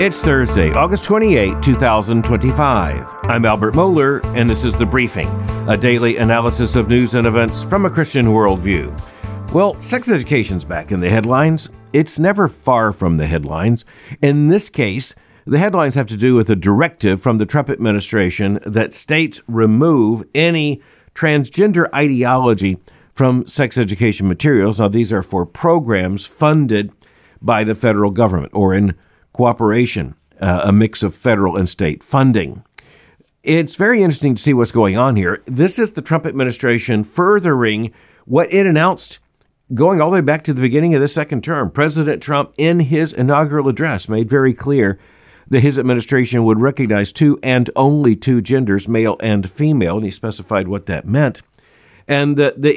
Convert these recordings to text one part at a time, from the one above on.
It's Thursday, August 28, 2025. I'm Albert Mohler, and this is The Briefing, a daily analysis of news and events from a Christian worldview. Well, sex education's back in the headlines. It's never far from the headlines. In this case, the headlines have to do with a directive from the Trump administration that states remove any transgender ideology from sex education materials. Now, these are for programs funded by the federal government or in cooperation, a mix of federal and state funding. It's very interesting to see what's going on here. This is the Trump administration furthering what it announced going all the way back to the beginning of the second term. President Trump, in his inaugural address, made very clear that his administration would recognize two and only two genders, male and female, and he specified what that meant. And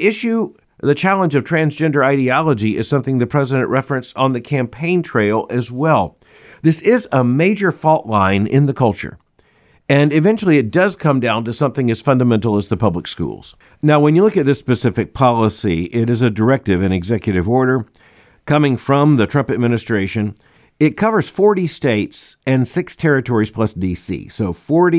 the challenge of transgender ideology is something the president referenced on the campaign trail as well. This is a major fault line in the culture. And eventually it does come down to something as fundamental as the public schools. Now, when you look at this specific policy, it is a directive, an executive order coming from the Trump administration. It covers 40 states and 6 territories plus D.C. So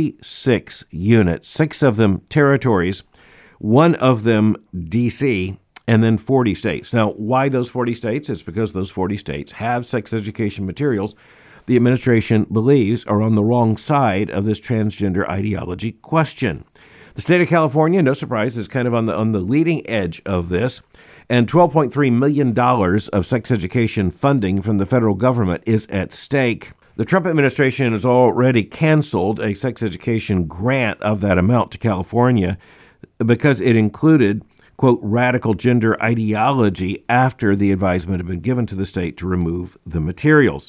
46 units, 6 of them territories, 1 of them D.C., and then 40 states. Now, why those 40 states? It's because those 40 states have sex education materials the administration believes are on the wrong side of this transgender ideology question. The state of California, no surprise, is kind of on the leading edge of this, and $12.3 million of sex education funding from the federal government is at stake. The Trump administration has already canceled a sex education grant of that amount to California because it included, quote, radical gender ideology after the advisement had been given to the state to remove the materials.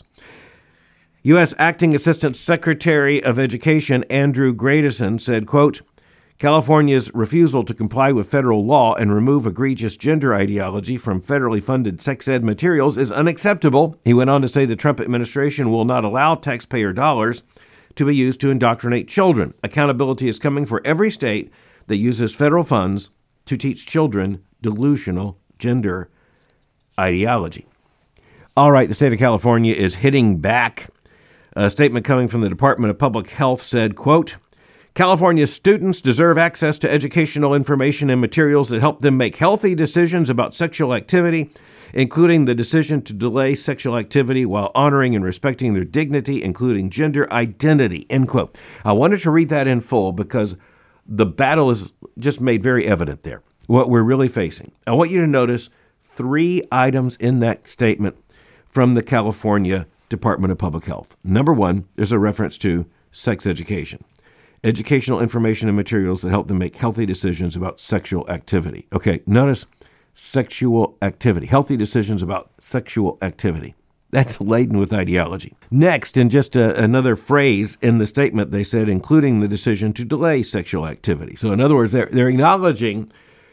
U.S. Acting Assistant Secretary of Education Andrew Gradison said, quote, California's refusal to comply with federal law and remove egregious gender ideology from federally funded sex ed materials is unacceptable. He went on to say the Trump administration will not allow taxpayer dollars to be used to indoctrinate children. Accountability is coming for every state that uses federal funds to teach children delusional gender ideology. All right, the state of California is hitting back. A statement coming from the Department of Public Health said, quote, California students deserve access to educational information and materials that help them make healthy decisions about sexual activity, including the decision to delay sexual activity while honoring and respecting their dignity, including gender identity, end quote. I wanted to read that in full because the battle is just made very evident there, what we're really facing. I want you to notice 3 items in that statement from the California Department of Public Health. Number 1, there's a reference to sex education, educational information and materials that help them make healthy decisions about sexual activity. Okay, notice sexual activity, healthy decisions about sexual activity. That's laden with ideology. Next, in just another phrase in the statement, they said, including the decision to delay sexual activity. So in other words, they're acknowledging,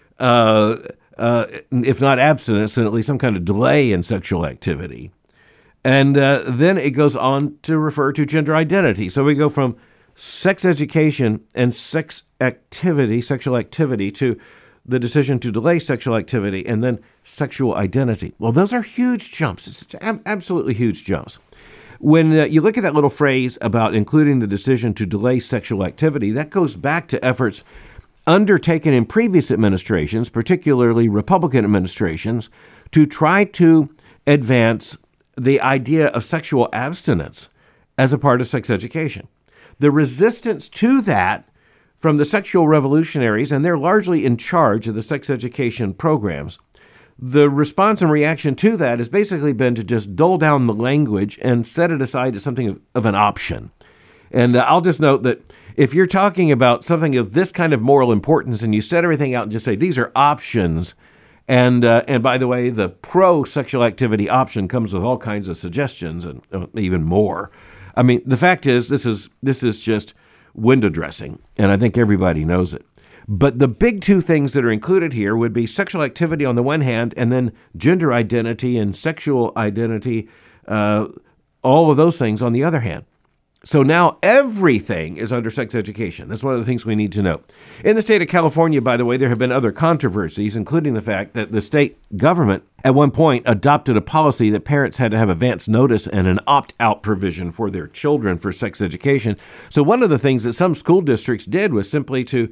if not abstinence, then at least some kind of delay in sexual activity. And then it goes on to refer to gender identity. So we go from sex education and sexual activity to the decision to delay sexual activity and then sexual identity. Well, those are huge jumps. It's absolutely huge jumps. When you look at that little phrase about including the decision to delay sexual activity, that goes back to efforts undertaken in previous administrations, particularly Republican administrations, to try to advance the idea of sexual abstinence as a part of sex education. The resistance to that from the sexual revolutionaries, and they're largely in charge of the sex education programs, the response and reaction to that has basically been to just dull down the language and set it aside as something of an option. And I'll just note that if you're talking about something of this kind of moral importance and you set everything out and just say, these are options, and by the way, the pro-sexual activity option comes with all kinds of suggestions and even more. I mean, the fact is, this is just window dressing, and I think everybody knows it. But the big 2 things that are included here would be sexual activity on the one hand, and then gender identity and sexual identity, all of those things on the other hand. So now everything is under sex education. That's one of the things we need to know. In the state of California, by the way, there have been other controversies, including the fact that the state government at one point adopted a policy that parents had to have advance notice and an opt-out provision for their children for sex education. So one of the things that some school districts did was simply to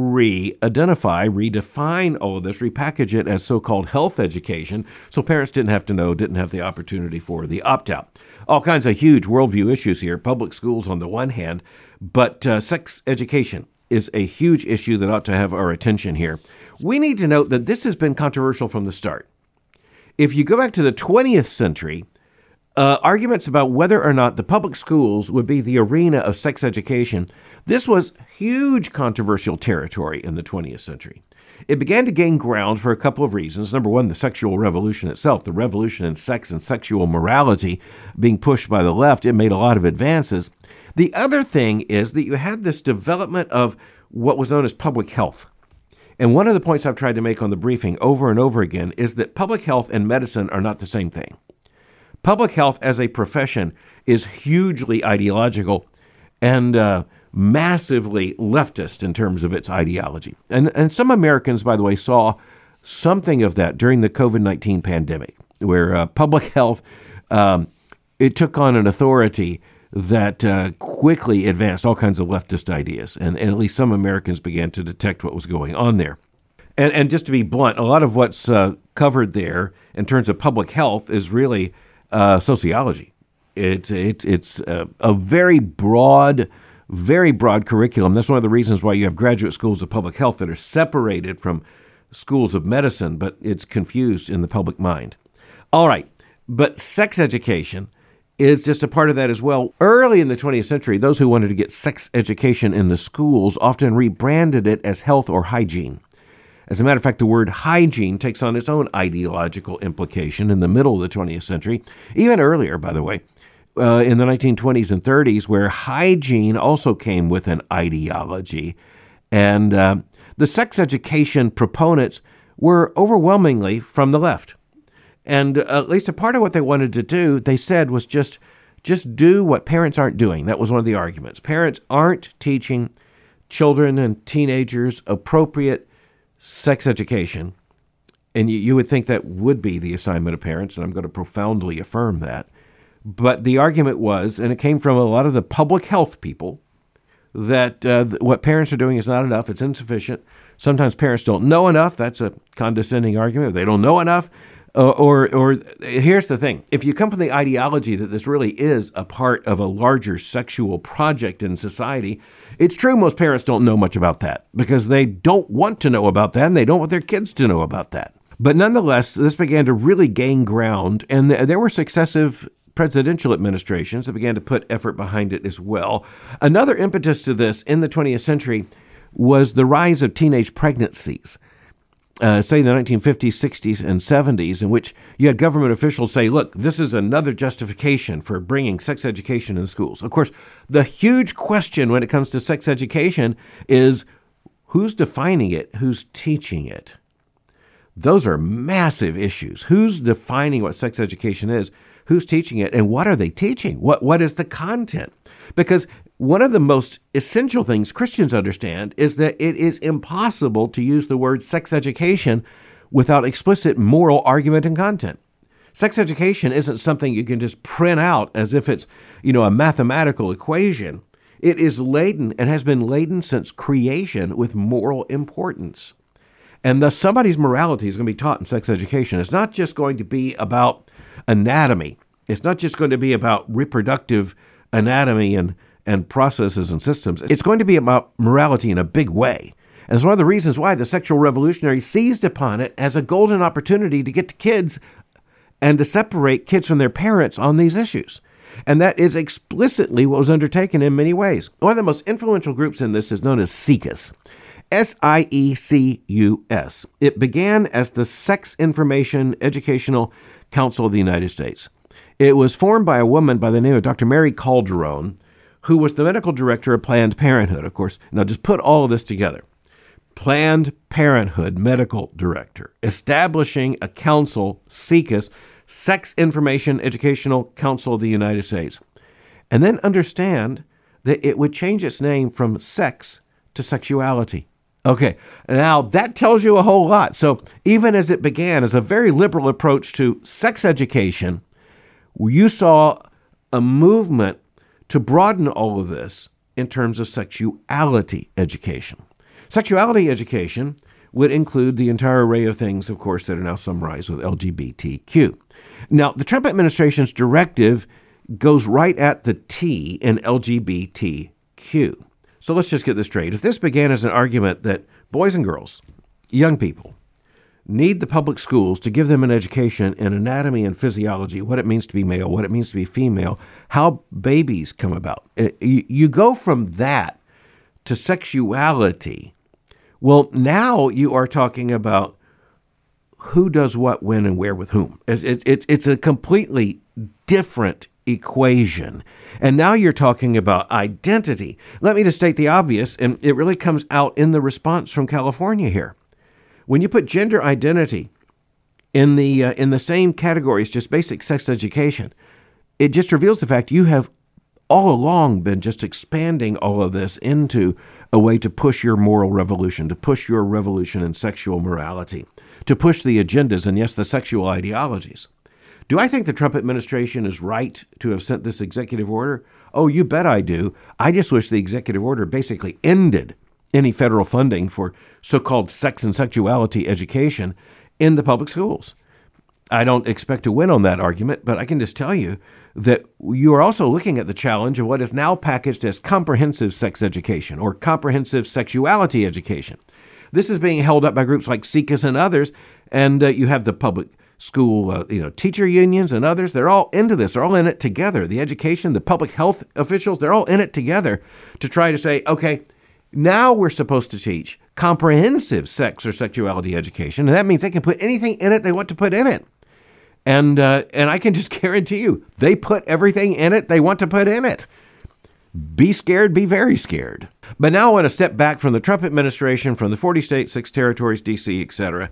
redefine all of this, repackage it as so-called health education, so parents didn't have to know, didn't have the opportunity for the opt-out. All kinds of huge worldview issues here, public schools on the one hand, but sex education is a huge issue that ought to have our attention here. We need to note that this has been controversial from the start. If you go back to the 20th century, arguments about whether or not the public schools would be the arena of sex education, this was huge controversial territory in the 20th century. It began to gain ground for a couple of reasons. Number one, the sexual revolution itself, the revolution in sex and sexual morality being pushed by the left. It made a lot of advances. The other thing is that you had this development of what was known as public health. And one of the points I've tried to make on the briefing over and over again is that public health and medicine are not the same thing. Public health as a profession is hugely ideological and massively leftist in terms of its ideology. And some Americans, by the way, saw something of that during the COVID-19 pandemic, where public health, it took on an authority that quickly advanced all kinds of leftist ideas. And at least some Americans began to detect what was going on there. And just to be blunt, a lot of what's covered there in terms of public health is really sociology. It's a very broad curriculum. That's one of the reasons why you have graduate schools of public health that are separated from schools of medicine, but it's confused in the public mind. All right, but sex education is just a part of that as well. Early in the 20th century, those who wanted to get sex education in the schools often rebranded it as health or hygiene. As a matter of fact, the word hygiene takes on its own ideological implication in the middle of the 20th century, even earlier, by the way, in the 1920s and 30s, where hygiene also came with an ideology. And the sex education proponents were overwhelmingly from the left. And at least a part of what they wanted to do, they said, was just do what parents aren't doing. That was one of the arguments. Parents aren't teaching children and teenagers appropriate sex education. And you would think that would be the assignment of parents, and I'm going to profoundly affirm that. But the argument was, and it came from a lot of the public health people, that what parents are doing is not enough. It's insufficient. Sometimes parents don't know enough. That's a condescending argument. They don't know enough. Or here's the thing. If you come from the ideology that this really is a part of a larger sexual project in society, it's true most parents don't know much about that because they don't want to know about that and they don't want their kids to know about that. But nonetheless, this began to really gain ground, and there were successive presidential administrations that began to put effort behind it as well. Another impetus to this in the 20th century was the rise of teenage pregnancies. Say the 1950s, 60s, and 70s, in which you had government officials say, look, this is another justification for bringing sex education in schools. Of course, the huge question when it comes to sex education is who's defining it, who's teaching it? Those are massive issues. Who's defining what sex education is? Who's teaching it? And what are they teaching? What is the content? Because one of the most essential things Christians understand is that it is impossible to use the word sex education without explicit moral argument and content. Sex education isn't something you can just print out as if it's, a mathematical equation. It is laden and has been laden since creation with moral importance. And thus somebody's morality is going to be taught in sex education. It's not just going to be about anatomy. It's not just going to be about reproductive anatomy and processes and systems. It's going to be about morality in a big way. And it's one of the reasons why the sexual revolutionaries seized upon it as a golden opportunity to get to kids and to separate kids from their parents on these issues. And that is explicitly what was undertaken in many ways. One of the most influential groups in this is known as SIECUS. SIECUS. It began as the Sex Information Educational Council of the United States. It was formed by a woman by the name of Dr. Mary Calderon, who was the medical director of Planned Parenthood, of course. Now, just put all of this together. Planned Parenthood medical director, establishing a council, SIECUS, Sex Information Educational Council of the United States. And then understand that it would change its name from sex to sexuality. Okay, now that tells you a whole lot. So even as it began as a very liberal approach to sex education, you saw a movement to broaden all of this in terms of sexuality education. Sexuality education would include the entire array of things, of course, that are now summarized with LGBTQ. Now, the Trump administration's directive goes right at the T in LGBTQ. So let's just get this straight. If this began as an argument that boys and girls, young people, need the public schools to give them an education in anatomy and physiology, what it means to be male, what it means to be female, how babies come about, you go from that to sexuality. Well, now you are talking about who does what, when, and where with whom. It's a completely different equation. And now you're talking about identity. Let me just state the obvious, and it really comes out in the response from California here. When you put gender identity in the same category as just basic sex education, it just reveals the fact you have all along been just expanding all of this into a way to push your moral revolution, to push your revolution in sexual morality, to push the agendas and, yes, the sexual ideologies. Do I think the Trump administration is right to have sent this executive order? Oh, you bet I do. I just wish the executive order basically ended any federal funding for so-called sex and sexuality education in the public schools. I don't expect to win on that argument, but I can just tell you that you are also looking at the challenge of what is now packaged as comprehensive sex education or comprehensive sexuality education. This is being held up by groups like SIECUS and others, and you have the public school, teacher unions and others. They're all into this. They're all in it together. The education, the public health officials, they're all in it together to try to say, okay, now we're supposed to teach comprehensive sex or sexuality education, and that means they can put anything in it they want to put in it. And I can just guarantee you, they put everything in it they want to put in it. Be scared, be very scared. But now I want to step back from the Trump administration, from the 40 states, 6 territories, D.C., etc.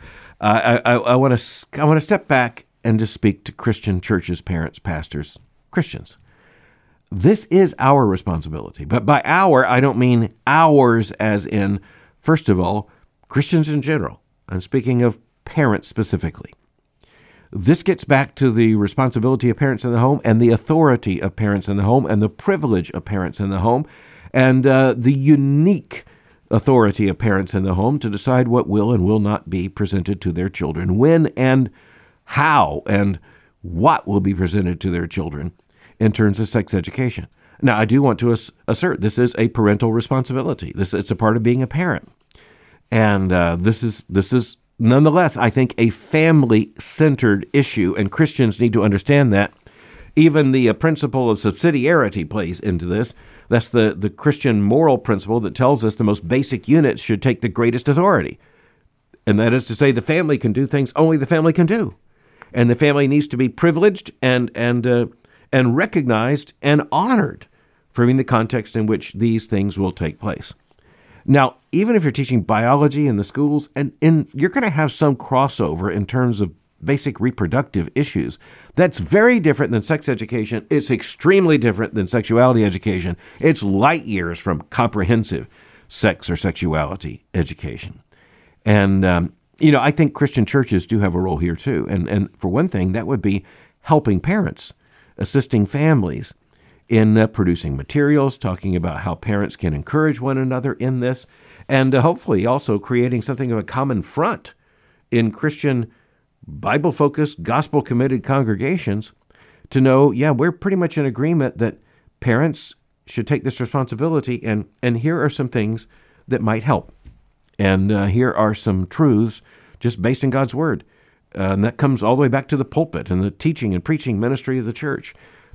I want to step back and just speak to Christian churches, parents, pastors, Christians. This is our responsibility. But by our, I don't mean ours as in, first of all, Christians in general. I'm speaking of parents specifically. This gets back to the responsibility of parents in the home and the authority of parents in the home and the privilege of parents in the home and the unique authority of parents in the home to decide what will and will not be presented to their children, when and how and what will be presented to their children in terms of sex education. Now, I do want to assert this is a parental responsibility. It's a part of being a parent. And this is nonetheless, I think, a family-centered issue, and Christians need to understand that. Even the principle of subsidiarity plays into this. That's the Christian moral principle that tells us the most basic units should take the greatest authority. And that is to say the family can do things only the family can do. And the family needs to be privileged and recognized and honored for the context in which these things will take place. Now, even if you're teaching biology in the schools, and you're going to have some crossover in terms of basic reproductive issues, that's very different than sex education. It's extremely different than sexuality education. It's light years from comprehensive sex or sexuality education. And, I think Christian churches do have a role here too. And for one thing, that would be helping parents, assisting families in producing materials, talking about how parents can encourage one another in this, and hopefully also creating something of a common front in Christian, Bible-focused, gospel-committed congregations to know, we're pretty much in agreement that parents should take this responsibility, and here are some things that might help. And here are some truths just based in God's Word. And that comes all the way back to the pulpit and the teaching and preaching ministry of the church.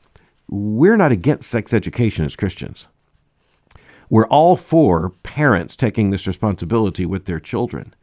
We're not against sex education as Christians. We're all for parents taking this responsibility with their children.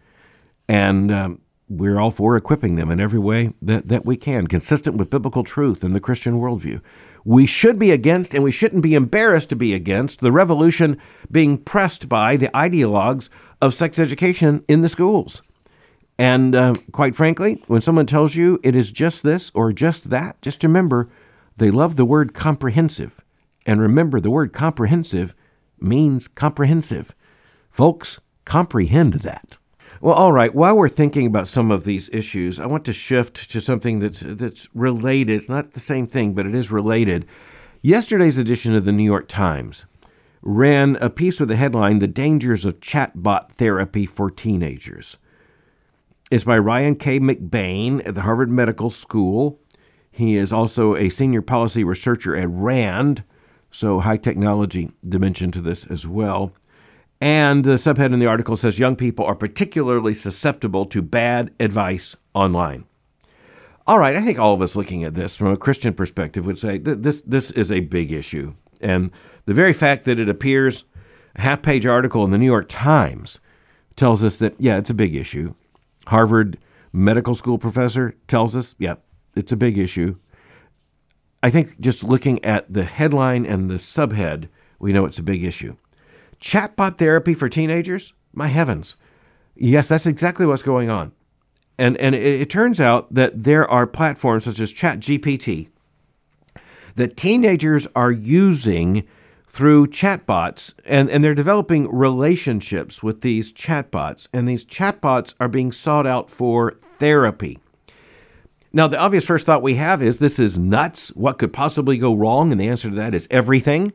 And we're all for equipping them in every way that we can, consistent with biblical truth and the Christian worldview. We should be against, and we shouldn't be embarrassed to be against, the revolution being pressed by the ideologues of sex education in the schools. And quite frankly, when someone tells you it is just this or just that, just remember, they love the word comprehensive. And remember, the word comprehensive means comprehensive. Folks, comprehend that. Well, all right. While we're thinking about some of these issues, I want to shift to something that's related. It's not the same thing, but it is related. Yesterday's edition of the New York Times ran a piece with the headline, "The Dangers of Chatbot Therapy for Teenagers." It's by Ryan K. McBain at the Harvard Medical School. He is also a senior policy researcher at RAND, so high technology dimension to this as well. And the subhead in the article says young people are particularly susceptible to bad advice online. All right, I think all of us looking at this from a Christian perspective would say that this is a big issue. And the very fact that it appears a half-page article in the New York Times tells us that, yeah, it's a big issue. Harvard Medical School professor tells us, yeah, it's a big issue. I think just looking at the headline and the subhead, we know it's a big issue. Chatbot therapy for teenagers? My heavens. Yes, that's exactly what's going on. And it turns out that there are platforms such as ChatGPT that teenagers are using through chatbots, and they're developing relationships with these chatbots, and these chatbots are being sought out for therapy. Now, the obvious first thought we have is this is nuts. What could possibly go wrong? And the answer to that is everything.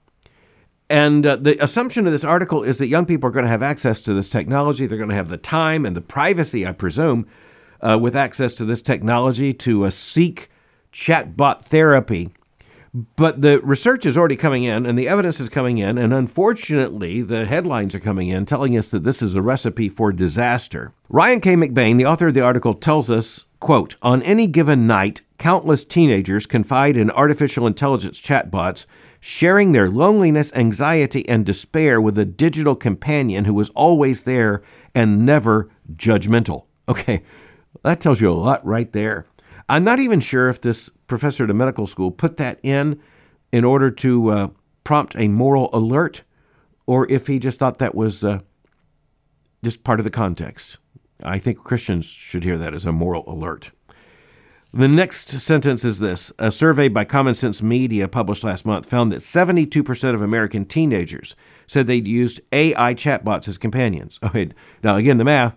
And the assumption of this article is that young people are going to have access to this technology. They're going to have the time and the privacy, I presume, with access to this technology to seek chatbot therapy. But the research is already coming in and the evidence is coming in. And unfortunately, the headlines are coming in telling us that this is a recipe for disaster. Ryan K. McBain, the author of the article, tells us, quote, "On any given night, countless teenagers confide in artificial intelligence chatbots, sharing their loneliness, anxiety, and despair with a digital companion who is always there and never judgmental." Okay, that tells you a lot right there. I'm not even sure if this professor at a medical school put that in order to prompt a moral alert, or if he just thought that was just part of the context. I think Christians should hear that as a moral alert. The next sentence is this. A survey by Common Sense Media published last month found that 72% of American teenagers said they'd used AI chatbots as companions. Okay, now, again, the math,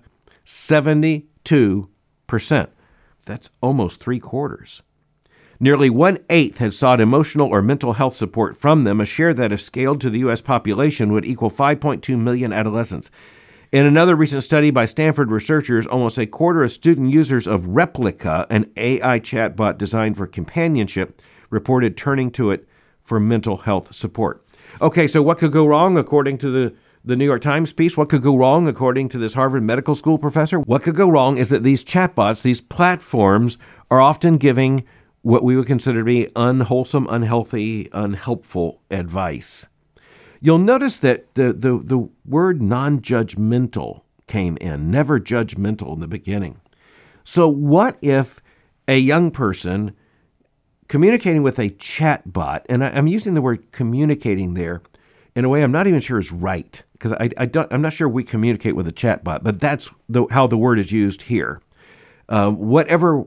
72%. That's almost 3/4. Nearly 1/8 had sought emotional or mental health support from them, a share that, if scaled to the U.S. population, would equal 5.2 million adolescents. In another recent study by Stanford researchers, almost 1/4 of student users of Replica, an AI chatbot designed for companionship, reported turning to it for mental health support. Okay, so what could go wrong according to the New York Times piece? What could go wrong according to this Harvard Medical School professor? What could go wrong is that these chatbots, these platforms, are often giving what we would consider to be unwholesome, unhealthy, unhelpful advice. You'll notice that the word non-judgmental came in, never judgmental in the beginning. So what if a young person communicating with a chatbot, and I'm using the word communicating there in a way I'm not even sure is right, because I'm not sure we communicate with a chatbot, but that's how the word is used here. Whatever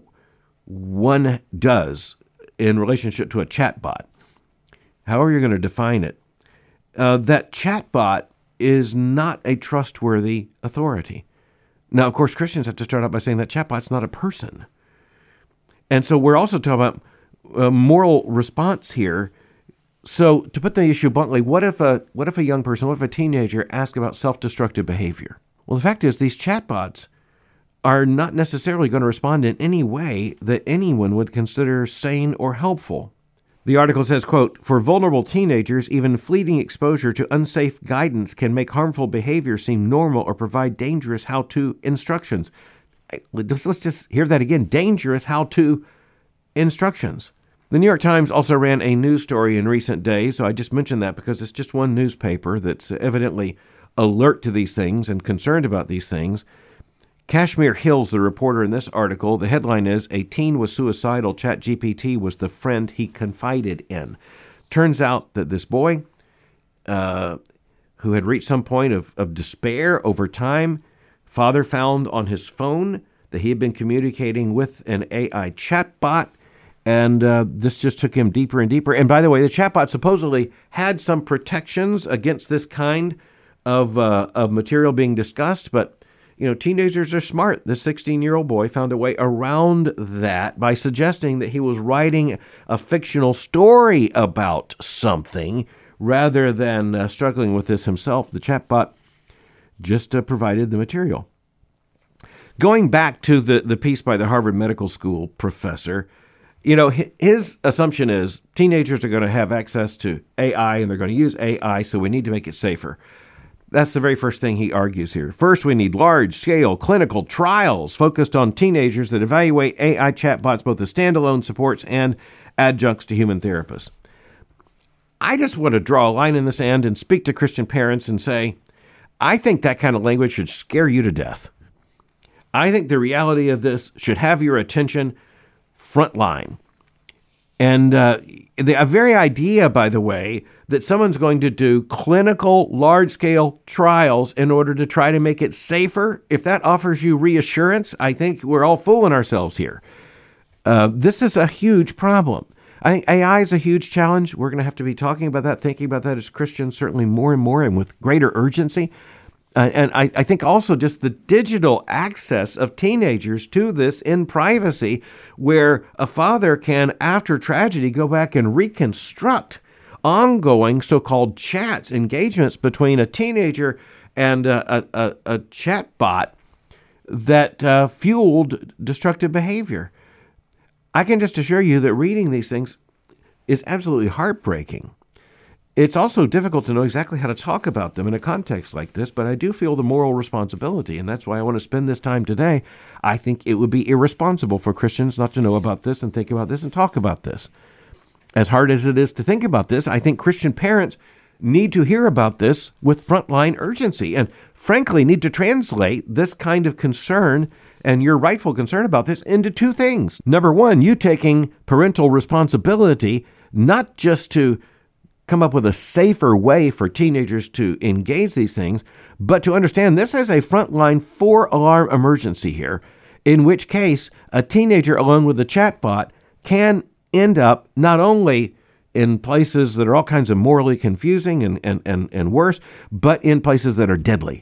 one does in relationship to a chatbot, however you're going to define it, that chatbot is not a trustworthy authority. Now, of course, Christians have to start out by saying that chatbot's not a person. And so we're also talking about a moral response here. So to put the issue bluntly, what if a young person, what if a teenager asks about self-destructive behavior? Well, the fact is these chatbots are not necessarily going to respond in any way that anyone would consider sane or helpful. The article says, quote, "For vulnerable teenagers, even fleeting exposure to unsafe guidance can make harmful behavior seem normal or provide dangerous how-to instructions." Let's just hear that again. Dangerous how-to instructions. The New York Times also ran a news story in recent days, so I just mentioned that because it's just one newspaper that's evidently alert to these things and concerned about these things. Kashmir Hills, the reporter in this article, the headline is, "A teen was suicidal. ChatGPT was the friend he confided in." Turns out that this boy, who had reached some point of despair over time, father found on his phone that he had been communicating with an AI chatbot, and this just took him deeper and deeper. And by the way, the chatbot supposedly had some protections against this kind of material being discussed, but teenagers are smart. The 16-year-old boy found a way around that by suggesting that he was writing a fictional story about something rather than struggling with this himself. The chatbot just provided the material. Going back to the piece by the Harvard Medical School professor, his assumption is teenagers are going to have access to AI and they're going to use AI, so we need to make it safer. That's the very first thing he argues here. First, we need large-scale clinical trials focused on teenagers that evaluate AI chatbots both as standalone supports and adjuncts to human therapists. I just want to draw a line in the sand and speak to Christian parents and say, I think that kind of language should scare you to death. I think the reality of this should have your attention front line. And the very idea, by the way, that someone's going to do clinical large-scale trials in order to try to make it safer, if that offers you reassurance, I think we're all fooling ourselves here. This is a huge problem. I think AI is a huge challenge. We're going to have to be talking about that, thinking about that as Christians, certainly more and more and with greater urgency. And I think also just the digital access of teenagers to this in privacy, where a father can, after tragedy, go back and reconstruct ongoing so-called chats, engagements between a teenager and a chat bot that fueled destructive behavior. I can just assure you that reading these things is absolutely heartbreaking. It's also difficult to know exactly how to talk about them in a context like this, but I do feel the moral responsibility, and that's why I want to spend this time today. I think it would be irresponsible for Christians not to know about this and think about this and talk about this. As hard as it is to think about this, I think Christian parents need to hear about this with frontline urgency and, frankly, need to translate this kind of concern and your rightful concern about this into two things. Number one, you taking parental responsibility, not just to come up with a safer way for teenagers to engage these things, but to understand this as a frontline 4-alarm emergency here, in which case a teenager alone with a chatbot can end up not only in places that are all kinds of morally confusing and worse, but in places that are deadly.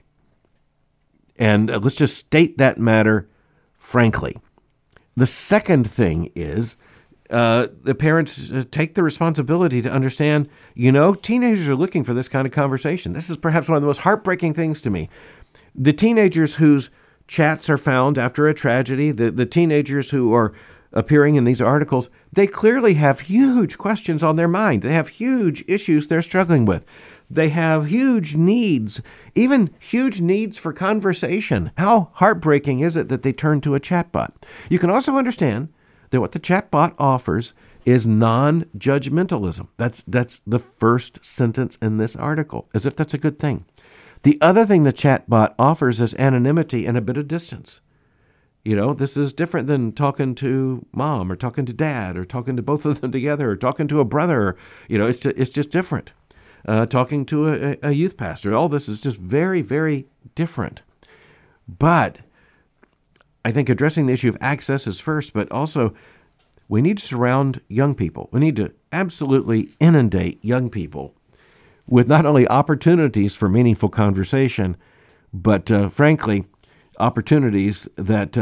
And let's just state that matter frankly. The second thing is the parents take the responsibility to understand, teenagers are looking for this kind of conversation. This is perhaps one of the most heartbreaking things to me. The teenagers whose chats are found after a tragedy, the teenagers who are appearing in these articles, they clearly have huge questions on their mind. They have huge issues they're struggling with. They have huge needs, even huge needs for conversation. How heartbreaking is it that they turn to a chatbot? You can also understand that what the chatbot offers is non-judgmentalism. That's the first sentence in this article, as if that's a good thing. The other thing the chatbot offers is anonymity and a bit of distance. This is different than talking to mom or talking to dad or talking to both of them together or talking to a brother. It's just different. Talking to a youth pastor. All this is just very, very different. But I think addressing the issue of access is first, but also we need to surround young people. We need to absolutely inundate young people with not only opportunities for meaningful conversation, but frankly, opportunities that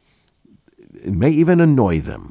may even annoy them,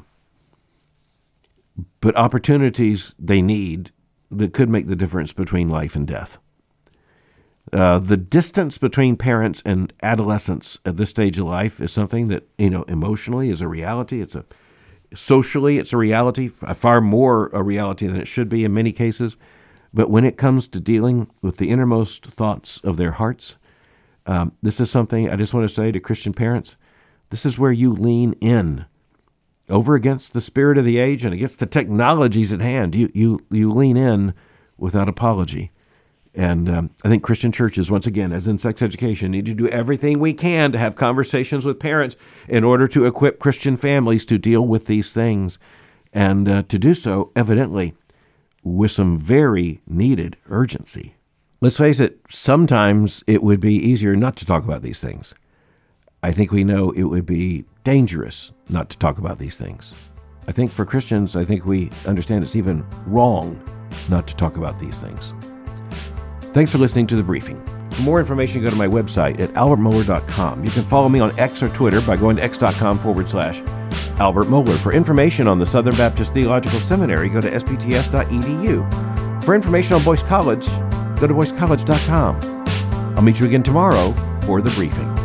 but opportunities they need that could make the difference between life and death. The distance between parents and adolescents at this stage of life is something that, emotionally is a reality. Socially, it's a reality, far more a reality than it should be in many cases. But when it comes to dealing with the innermost thoughts of their hearts, this is something I just want to say to Christian parents. This is where you lean in over against the spirit of the age and against the technologies at hand. You lean in without apology. And I think Christian churches, once again, as in sex education, need to do everything we can to have conversations with parents in order to equip Christian families to deal with these things and to do so, evidently, with some very needed urgency. Let's face it, sometimes it would be easier not to talk about these things. I think we know it would be dangerous not to talk about these things. I think for Christians, I think we understand it's even wrong not to talk about these things. Thanks for listening to The Briefing. For more information, go to my website at albertmohler.com. You can follow me on X or Twitter by going to x.com/Albert Mohler. For information on the Southern Baptist Theological Seminary, go to sbts.edu. For information on Boyce College, go to boycecollege.com. I'll meet you again tomorrow for the briefing.